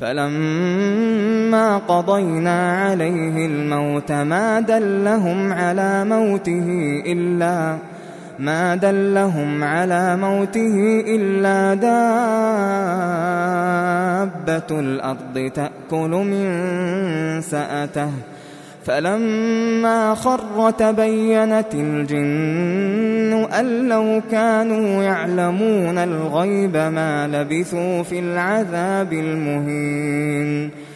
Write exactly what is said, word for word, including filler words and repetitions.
فلما قضينا عليه الموت ما دلهم على موته إلا ما دلهم على موته إلا دابة الأرض تأكل من سأته فلما خر تبينت الجن أن لو كانوا يعلمون الغيب ما لبثوا في العذاب المهين